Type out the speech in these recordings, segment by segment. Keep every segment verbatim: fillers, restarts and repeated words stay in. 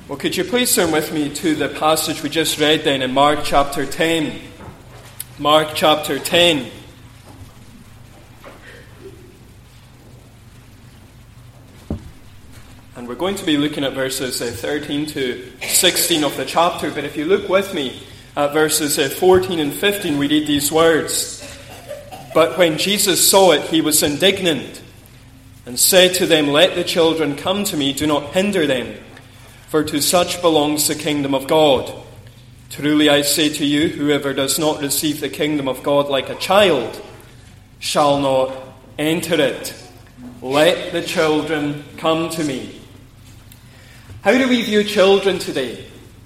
Well, could you please turn with me to the passage we just read then in Mark chapter ten. Mark chapter ten. And we're going to be looking at verses uh, thirteen to sixteen of the chapter. But if you look with me at verses uh, fourteen and fifteen, we read these words. But when Jesus saw it, he was indignant and said to them, "Let the children come to me, do not hinder them. For to such belongs the kingdom of God. Truly I say to you, whoever does not receive the kingdom of God like a child shall not enter it. Let the children come to me." How do we view children today?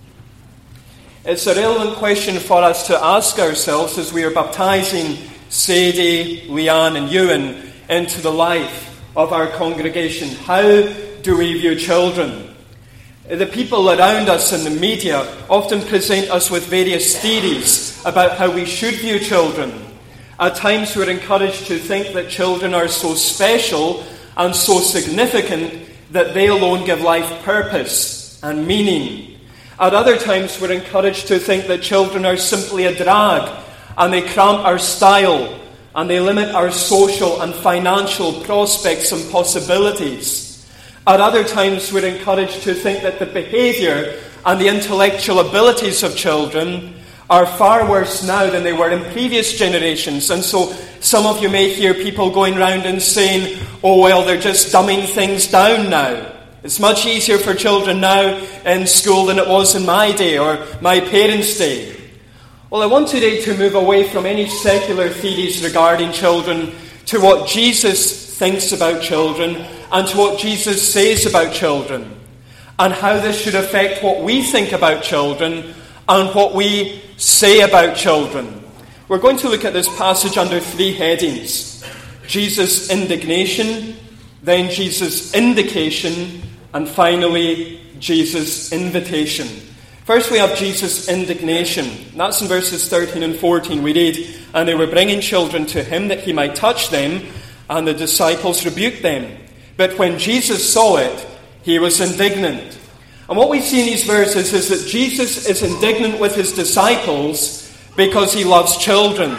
It's a relevant question for us to ask ourselves as we are baptizing Sadie, Leanne and Ewan into the life of our congregation. How do we view children? The people around us in the media often present us with various theories about how we should view children. At times we're encouraged to think that children are so special and so significant that they alone give life purpose and meaning. At other times we're encouraged to think that children are simply a drag and they cramp our style and they limit our social and financial prospects and possibilities. At other times we're encouraged to think that the behaviour and the intellectual abilities of children are far worse now than they were in previous generations. And so some of you may hear people going round and saying, "Oh well, they're just dumbing things down now. It's much easier for children now in school than it was in my day or my parents' day." Well, I want today to move away from any secular theories regarding children to what Jesus thinks about children and to what Jesus says about children, and how this should affect what we think about children and what we say about children. We're going to look at this passage under three headings: Jesus' indignation, then Jesus' indication, and finally Jesus' invitation. First we have Jesus' indignation. That's in verses thirteen and fourteen. We read, "And they were bringing children to him that he might touch them, and the disciples rebuked them. But when Jesus saw it, he was indignant." And what we see in these verses is that Jesus is indignant with his disciples because he loves children.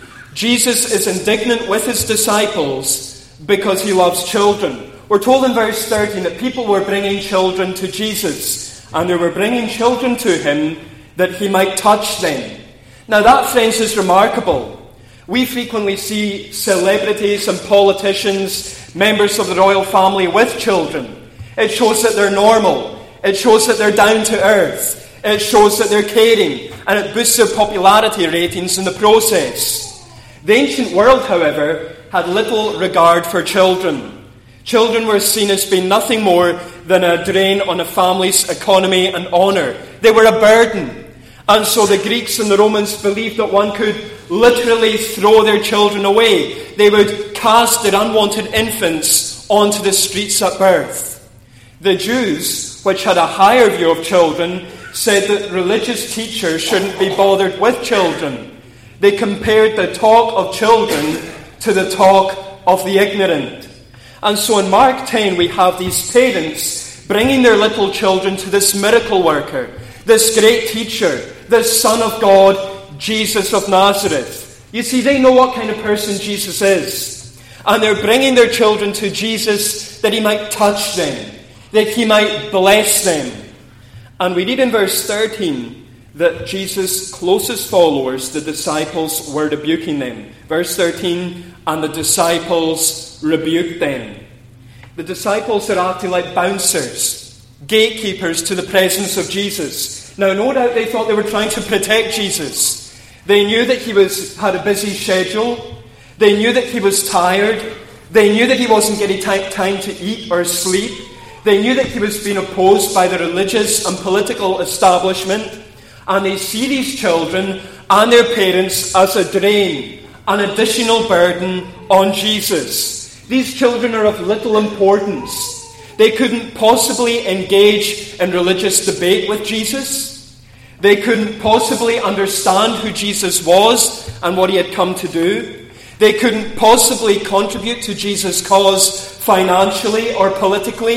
Jesus is indignant with his disciples because he loves children. We're told in verse thirteen that people were bringing children to Jesus, and they were bringing children to him that he might touch them. Now that, friends, is remarkable. We frequently see celebrities and politicians, members of the royal family with children. It shows that they're normal. It shows that they're down to earth. It shows that they're caring. And it boosts their popularity ratings in the process. The ancient world, however, had little regard for children. Children were seen as being nothing more than a drain on a family's economy and honour. They were a burden. And so the Greeks and the Romans believed that one could literally throw their children away. They would cast their unwanted infants onto the streets at birth. The Jews, which had a higher view of children, said that religious teachers shouldn't be bothered with children. They compared the talk of children to the talk of the ignorant. And so in Mark ten we have these parents bringing their little children to this miracle worker, this great teacher, this Son of God, Jesus of Nazareth. You see, they know what kind of person Jesus is. And they're bringing their children to Jesus that he might touch them, that he might bless them. And we read in verse thirteen that Jesus' closest followers, the disciples, were rebuking them. Verse thirteen, "And the disciples rebuked them." The disciples are acting like bouncers, gatekeepers to the presence of Jesus. Now, no doubt they thought they were trying to protect Jesus. They knew that he was had a busy schedule. They knew that he was tired. They knew that he wasn't getting time to eat or sleep. They knew that he was being opposed by the religious and political establishment. And they see these children and their parents as a drain, an additional burden on Jesus. These children are of little importance. They couldn't possibly engage in religious debate with Jesus. They couldn't possibly understand who Jesus was and what he had come to do. They couldn't possibly contribute to Jesus' cause financially or politically.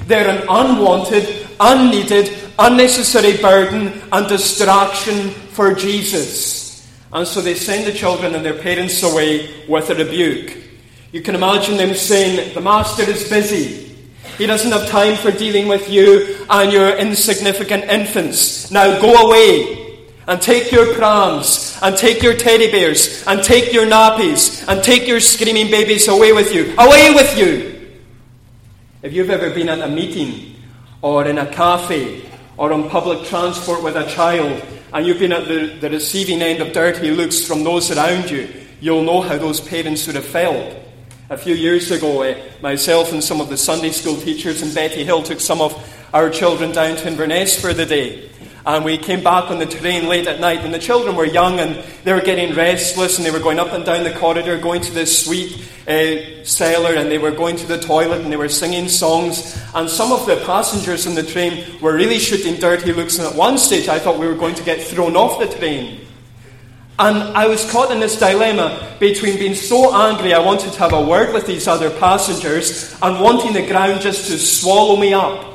They're an unwanted, unneeded, unnecessary burden and distraction for Jesus. And so they send the children and their parents away with a rebuke. You can imagine them saying, the master is busy. He doesn't have time for dealing with you and your insignificant infants. Now go away and take your prams and take your teddy bears and take your nappies and take your screaming babies away with you. Away with you! If you've ever been at a meeting or in a cafe or on public transport with a child and you've been at the, the receiving end of dirty looks from those around you, you'll know how those parents would have felt. A few years ago, uh, myself and some of the Sunday school teachers in Betty Hill took some of our children down to Inverness for the day. And we came back on the train late at night, and the children were young and they were getting restless, and they were going up and down the corridor, going to this sweet uh, cellar, and they were going to the toilet, and they were singing songs. And some of the passengers in the train were really shooting dirty looks, and at one stage I thought we were going to get thrown off the train. And I was caught in this dilemma between being so angry I wanted to have a word with these other passengers and wanting the ground just to swallow me up.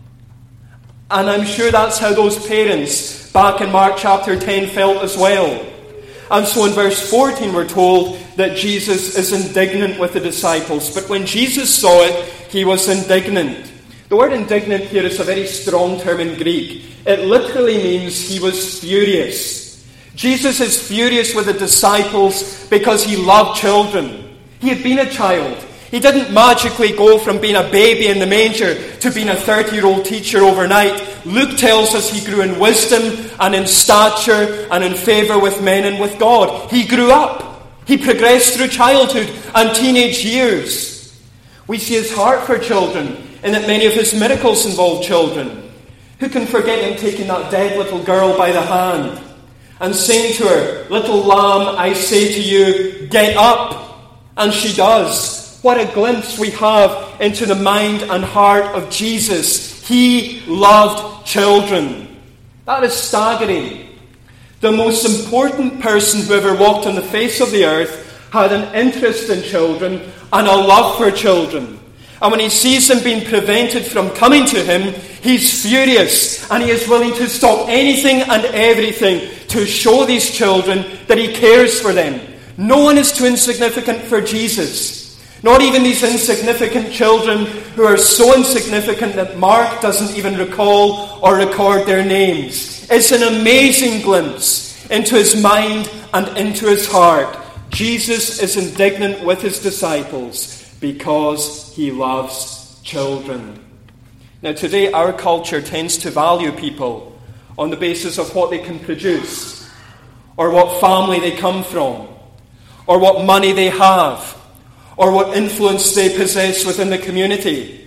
And I'm sure that's how those parents back in Mark chapter ten felt as well. And so in verse fourteen we're told that Jesus is indignant with the disciples. But when Jesus saw it, he was indignant. The word indignant here is a very strong term in Greek. It literally means he was furious. Jesus is furious with the disciples because he loved children. He had been a child. He didn't magically go from being a baby in the manger to being a thirty-year-old teacher overnight. Luke tells us he grew in wisdom and in stature and in favour with men and with God. He grew up. He progressed through childhood and teenage years. We see his heart for children in that many of his miracles involve children. Who can forget him taking that dead little girl by the hand and saying to her, "Little lamb, I say to you, get up." And she does. What a glimpse we have into the mind and heart of Jesus. He loved children. That is staggering. The most important person who ever walked on the face of the earth had an interest in children and a love for children. And when he sees them being prevented from coming to him, he's furious and he is willing to stop anything and everything to show these children that he cares for them. No one is too insignificant for Jesus. Not even these insignificant children who are so insignificant that Mark doesn't even recall or record their names. It's an amazing glimpse into his mind and into his heart. Jesus is indignant with his disciples because he loves children. Now today our culture tends to value people on the basis of what they can produce, or what family they come from, or what money they have, or what influence they possess within the community.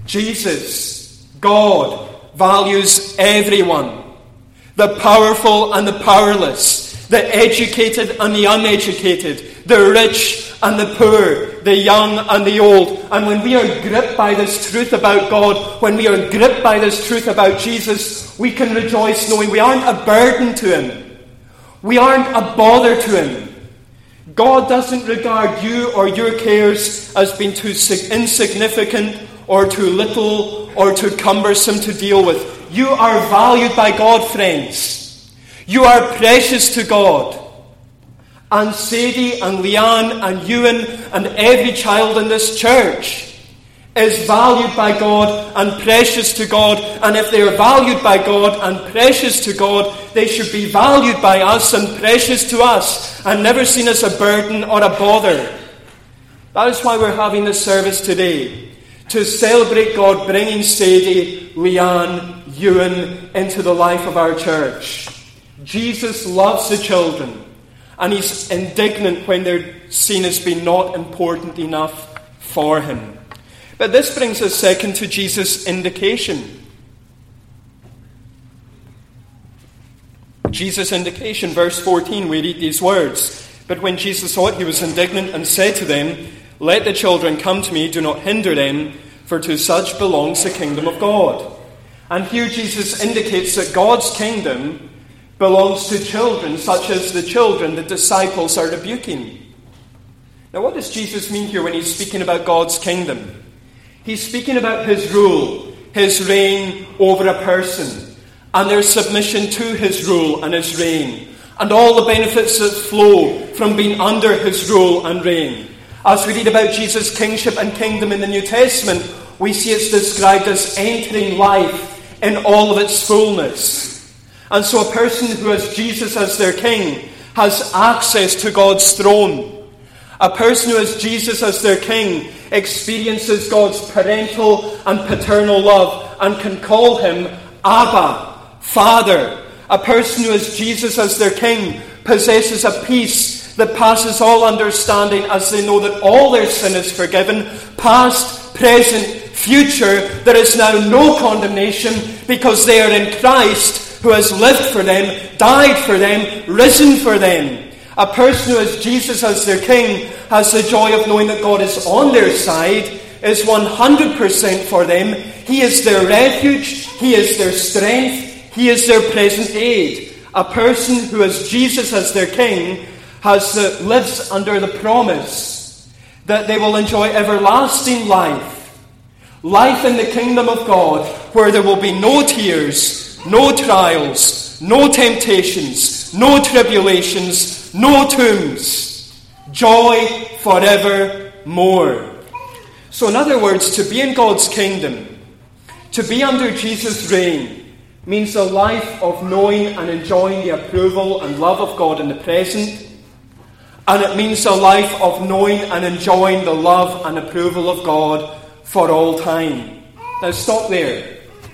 Jesus, God, values everyone. The powerful and the powerless, the educated and the uneducated, the rich and the poor, the young and the old. And when we are gripped by this truth about God, when we are gripped by this truth about Jesus, we can rejoice knowing we aren't a burden to him. We aren't a bother to him. God doesn't regard you or your cares as being too insignificant or too little or too cumbersome to deal with. You are valued by God, friends. You are precious to God. And Sadie and Leanne and Ewan and every child in this church is valued by God and precious to God. And if they are valued by God and precious to God, they should be valued by us and precious to us and never seen as a burden or a bother. That is why we're having this service today, to celebrate God bringing Sadie, Leanne, Ewan into the life of our church. Jesus loves the children, and he's indignant when they're seen as being not important enough for him. But this brings us second to Jesus' indication. Jesus' indication, verse fourteen, we read these words. But when Jesus saw it, he was indignant and said to them, "Let the children come to me, do not hinder them, for to such belongs the kingdom of God." And here Jesus indicates that God's kingdom belongs to children, such as the children the disciples are rebuking. Now, what does Jesus mean here when he's speaking about God's kingdom? He's speaking about his rule, his reign over a person, and their submission to his rule and his reign, and all the benefits that flow from being under his rule and reign. As we read about Jesus' kingship and kingdom in the New Testament, we see it's described as entering life in all of its fullness. And so a person who has Jesus as their king has access to God's throne. A person who has Jesus as their king experiences God's parental and paternal love and can call him Abba, Father. A person who has Jesus as their king possesses a peace that passes all understanding as they know that all their sin is forgiven, past, present, future. There is now no condemnation because they are in Christ, who has lived for them, died for them, risen for them. A person who has Jesus as their king has the joy of knowing that God is on their side, is one hundred percent for them. He is their refuge, he is their strength, he is their present aid. A person who has Jesus as their king has the, lives under the promise that they will enjoy everlasting life. Life in the kingdom of God, where there will be no tears, no trials, no temptations, no tribulations, no tombs. Joy forevermore. So in other words, to be in God's kingdom, to be under Jesus' reign, means a life of knowing and enjoying the approval and love of God in the present. And it means a life of knowing and enjoying the love and approval of God for all time. Now stop there.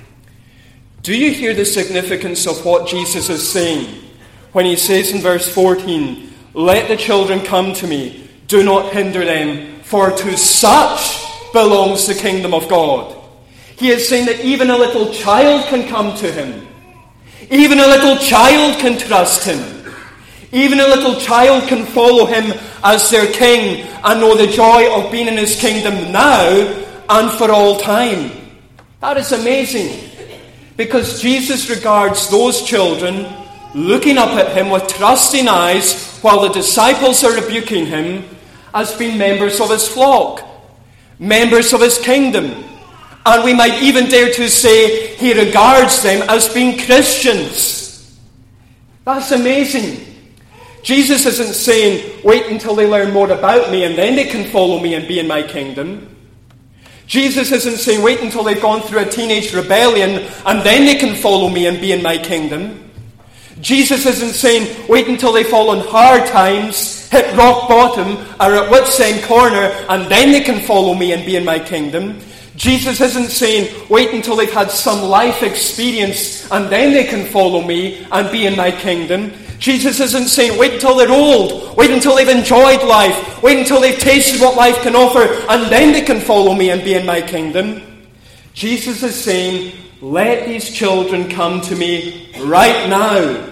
Do you hear the significance of what Jesus is saying when he says in verse fourteen, "Let the children come to me, do not hinder them, for to such belongs the kingdom of God"? He is saying that even a little child can come to him. Even a little child can trust him. Even a little child can follow him as their king and know the joy of being in his kingdom now and for all time. That is amazing, because Jesus regards those children looking up at him with trusting eyes while the disciples are rebuking him as being members of his flock, members of his kingdom. And we might even dare to say he regards them as being Christians. That's amazing. Jesus isn't saying, wait until they learn more about me and then they can follow me and be in my kingdom. Jesus isn't saying, wait until they've gone through a teenage rebellion and then they can follow me and be in my kingdom. Jesus isn't saying, wait until they fall on hard times, hit rock bottom, are at wit's end corner, and then they can follow me and be in my kingdom. Jesus isn't saying, wait until they've had some life experience and then they can follow me and be in my kingdom. Jesus isn't saying, wait until they're old, wait until they've enjoyed life, wait until they've tasted what life can offer, and then they can follow me and be in my kingdom. Jesus is saying, let these children come to me right now.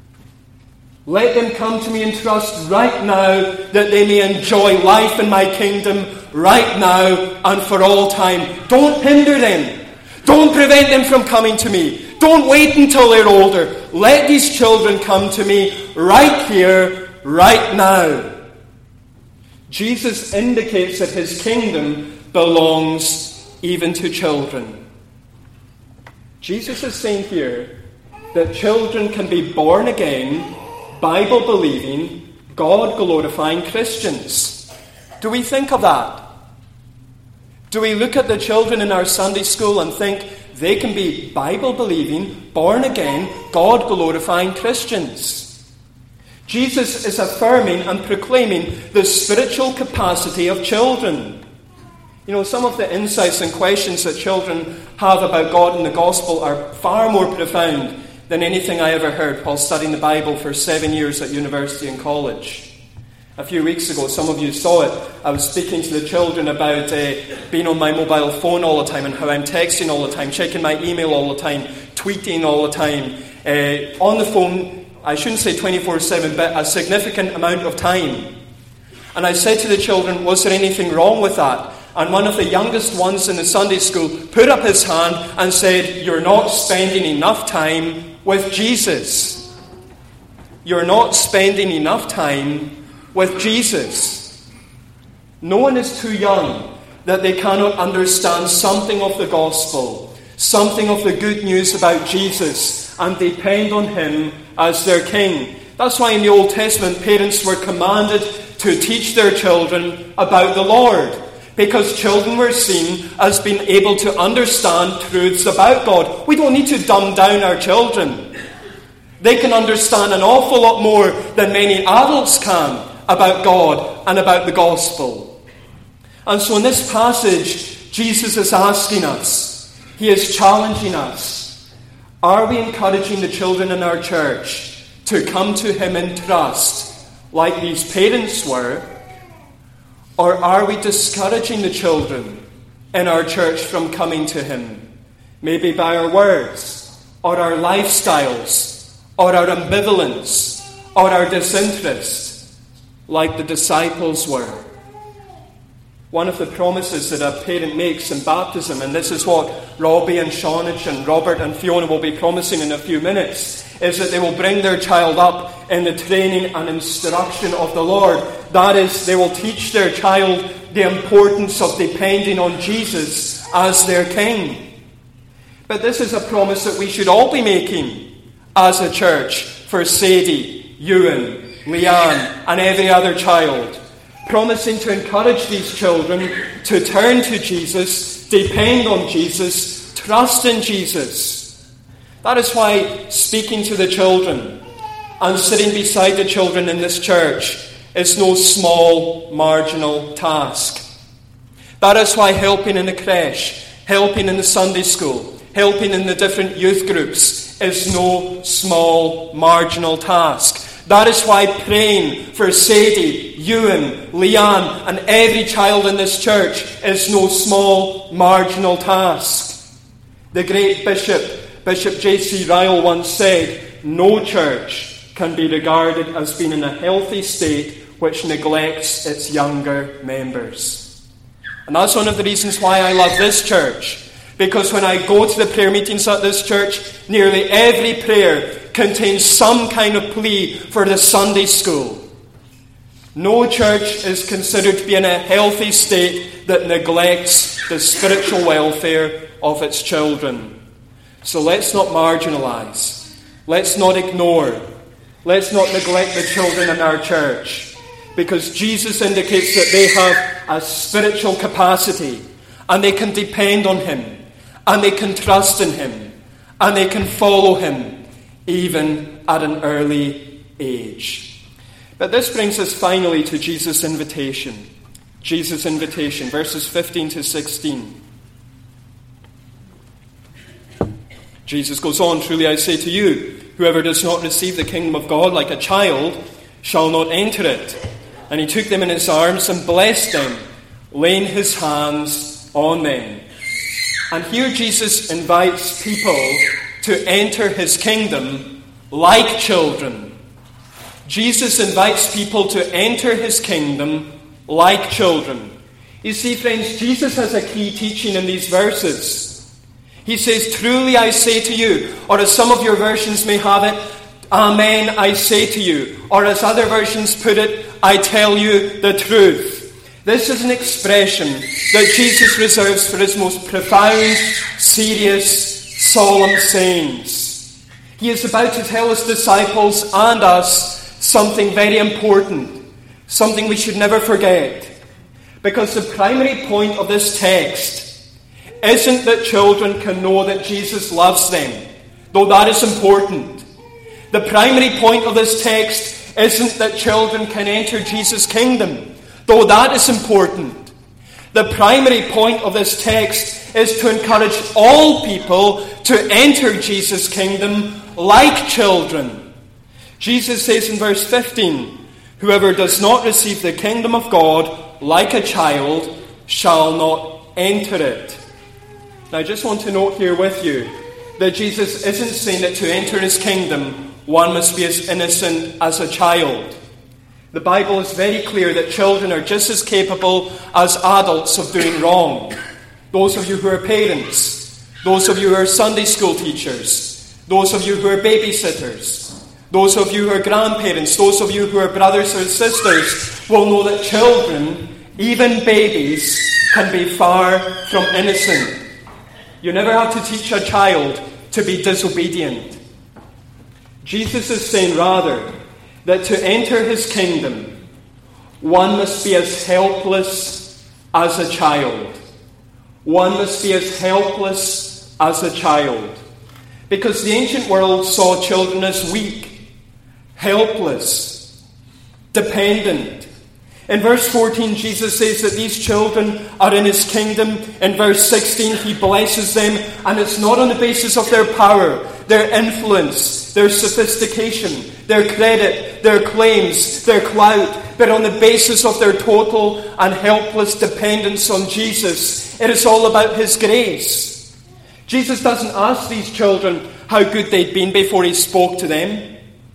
Let them come to me and trust right now that they may enjoy life in my kingdom right now and for all time. Don't hinder them. Don't prevent them from coming to me. Don't wait until they're older. Let these children come to me right here, right now. Jesus indicates that his kingdom belongs even to children. Jesus is saying here that children can be born again, Bible-believing, God-glorifying Christians. Do we think of that? Do we look at the children in our Sunday school and think they can be Bible-believing, born-again, God-glorifying Christians? Jesus is affirming and proclaiming the spiritual capacity of children. You know, some of the insights and questions that children have about God and the gospel are far more profound than anything I ever heard while studying the Bible for seven years at university and college. A few weeks ago, some of you saw it, I was speaking to the children about uh, being on my mobile phone all the time and how I'm texting all the time, checking my email all the time, tweeting all the time. Uh, on the phone, I shouldn't say twenty-four seven, but a significant amount of time. And I said to the children, was there anything wrong with that? And one of the youngest ones in the Sunday school put up his hand and said, you're not spending enough time with Jesus. You're not spending enough time with Jesus. No one is too young that they cannot understand something of the gospel, something of the good news about Jesus, and depend on him as their king. That's why in the Old Testament, parents were commanded to teach their children about the Lord, because children were seen as being able to understand truths about God. We don't need to dumb down our children. They can understand an awful lot more than many adults can about God and about the gospel. And so in this passage, Jesus is asking us, he is challenging us, are we encouraging the children in our church to come to him in trust like these parents were? Or are we discouraging the children in our church from coming to him? Maybe by our words, or our lifestyles, or our ambivalence, or our disinterest, like the disciples were. One of the promises that a parent makes in baptism, and this is what Robbie and Shawnage and Robert and Fiona will be promising in a few minutes, is that they will bring their child up in the training and instruction of the Lord. That is, they will teach their child the importance of depending on Jesus as their King. But this is a promise that we should all be making as a church for Sadie, Ewan, Leanne, and every other child. Promising to encourage these children to turn to Jesus, depend on Jesus, trust in Jesus. That is why speaking to the children and sitting beside the children in this church is no small, marginal task. That is why helping in the creche, helping in the Sunday school, helping in the different youth groups is no small, marginal task. That is why praying for Sadie, Ewan, Leanne, and every child in this church is no small, marginal task. The great Bishop, Bishop J C Ryle, once said, "No church can be regarded as being in a healthy state which neglects its younger members." And that's one of the reasons why I love this church. Because when I go to the prayer meetings at this church, nearly every prayer contains some kind of plea for the Sunday school. No church is considered to be in a healthy state that neglects the spiritual welfare of its children. So let's not marginalize. Let's not ignore. Let's not neglect the children in our church. Because Jesus indicates that they have a spiritual capacity, and they can depend on him, and they can trust in him, and they can follow him, even at an early age. But this brings us finally to Jesus' invitation. Jesus' invitation, verses fifteen to sixteen. Jesus goes on, "Truly I say to you, whoever does not receive the kingdom of God like a child shall not enter it." And he took them in his arms and blessed them, laying his hands on them. And here Jesus invites people to enter his kingdom like children. Jesus invites people to enter his kingdom like children. You see, friends, Jesus has a key teaching in these verses. He says, "Truly I say to you," or as some of your versions may have it, "Amen, I say to you," or as other versions put it, "I tell you the truth." This is an expression that Jesus reserves for his most profound, serious, solemn sayings. He is about to tell his disciples and us something very important, something we should never forget. Because the primary point of this text isn't that children can know that Jesus loves them, though that is important. The primary point of this text isn't that children can enter Jesus' kingdom, though that is important. The primary point of this text is to encourage all people to enter Jesus' kingdom like children. Jesus says in verse fifteen, "Whoever does not receive the kingdom of God like a child shall not enter it." Now I just want to note here with you that Jesus isn't saying that to enter his kingdom one must be as innocent as a child. The Bible is very clear that children are just as capable as adults of doing wrong. Those of you who are parents, those of you who are Sunday school teachers, those of you who are babysitters, those of you who are grandparents, those of you who are brothers or sisters will know that children, even babies, can be far from innocent. You never have to teach a child to be disobedient. Jesus is saying rather that to enter his kingdom, one must be as helpless as a child. One must be as helpless as a child. Because the ancient world saw children as weak, helpless, dependent. In verse fourteen, Jesus says that these children are in his kingdom. In verse sixteen, he blesses them, and it's not on the basis of their power, their influence, their sophistication, their credit, their claims, their clout, but on the basis of their total and helpless dependence on Jesus. It is all about his grace. Jesus doesn't ask these children how good they'd been before he spoke to them.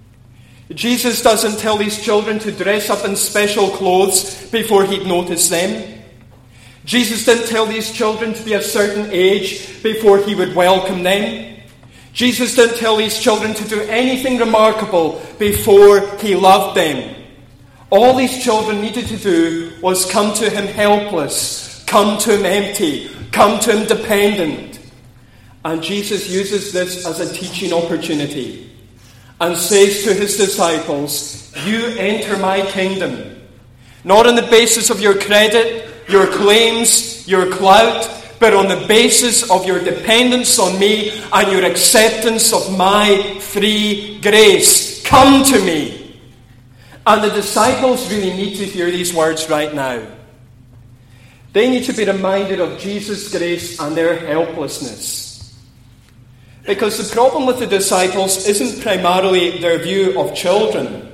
Jesus doesn't tell these children to dress up in special clothes before he'd notice them. Jesus didn't tell these children to be a certain age before he would welcome them. Jesus didn't tell these children to do anything remarkable before he loved them. All these children needed to do was come to him helpless, come to him empty, come to him dependent. And Jesus uses this as a teaching opportunity and says to his disciples, you enter my kingdom, not on the basis of your credit, your claims, your clout, but on the basis of your dependence on me and your acceptance of my free grace. Come to me. And the disciples really need to hear these words right now. They need to be reminded of Jesus' grace and their helplessness. Because the problem with the disciples isn't primarily their view of children.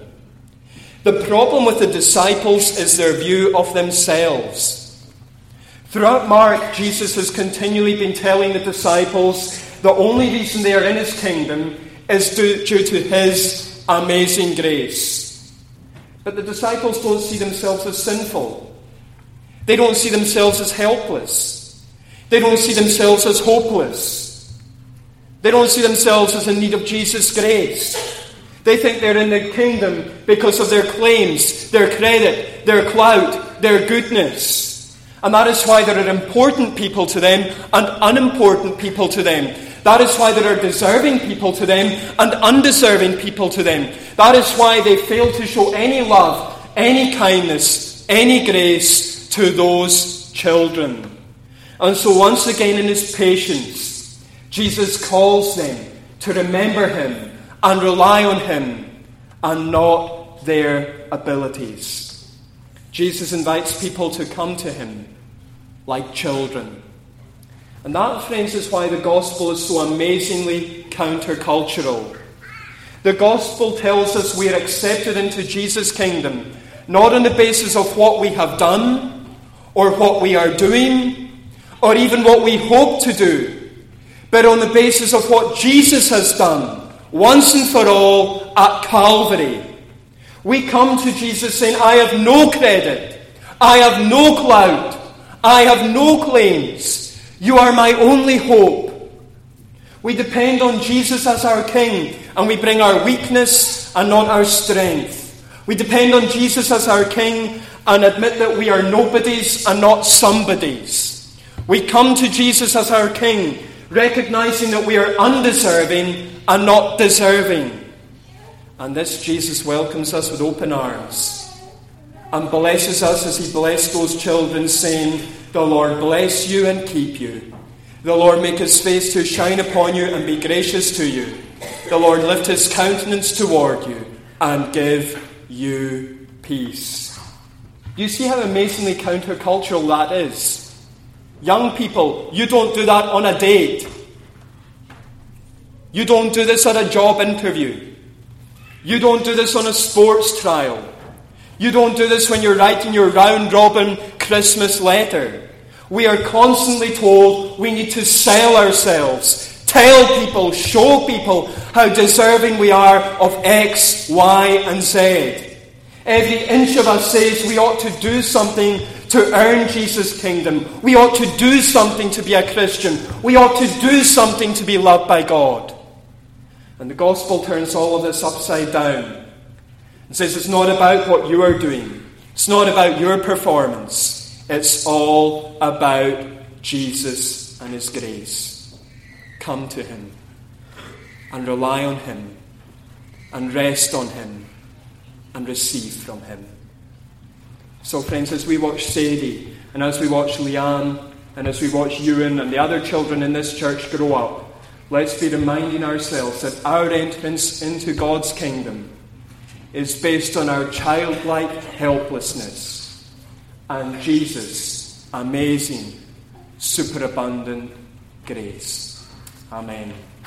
The problem with the disciples is their view of themselves. Throughout Mark, Jesus has continually been telling the disciples the only reason they are in his kingdom is due, due to his amazing grace. But the disciples don't see themselves as sinful. They don't see themselves as helpless. They don't see themselves as hopeless. They don't see themselves as in need of Jesus' grace. They think they're in the kingdom because of their claims, their credit, their clout, their goodness. And that is why there are important people to them and unimportant people to them. That is why there are deserving people to them and undeserving people to them. That is why they fail to show any love, any kindness, any grace to those children. And so once again in his patience, Jesus calls them to remember him and rely on him and not their abilities. Jesus invites people to come to him like children. And that, friends, is why the gospel is so amazingly countercultural. The gospel tells us we are accepted into Jesus' kingdom, not on the basis of what we have done, or what we are doing, or even what we hope to do, but on the basis of what Jesus has done, once and for all, at Calvary. We come to Jesus saying, I have no credit, I have no clout, I have no claims. You are my only hope. We depend on Jesus as our King, and we bring our weakness and not our strength. We depend on Jesus as our King and admit that we are nobodies and not somebodies. We come to Jesus as our King, recognizing that we are undeserving and not deserving. And this Jesus welcomes us with open arms and blesses us as he blessed those children, saying, the Lord bless you and keep you. The Lord make his face to shine upon you and be gracious to you. The Lord lift his countenance toward you and give you peace. Do you see how amazingly countercultural that is? Young people, you don't do that on a date. You don't do this at a job interview. You don't do this on a sports trial. You don't do this when you're writing your round-robin Christmas letter. We are constantly told we need to sell ourselves, tell people, show people how deserving we are of X, Y, and Z. Every inch of us says we ought to do something to earn Jesus' kingdom. We ought to do something to be a Christian. We ought to do something to be loved by God. And the gospel turns all of this upside down and says it's not about what you are doing. It's not about your performance. It's all about Jesus and his grace. come to him and rely on him and rest on him and receive from him. So friends, as we watch Sadie and as we watch Leanne and as we watch Ewan and the other children in this church grow up, let's be reminding ourselves that our entrance into God's kingdom is based on our childlike helplessness and Jesus' amazing, superabundant grace. Amen.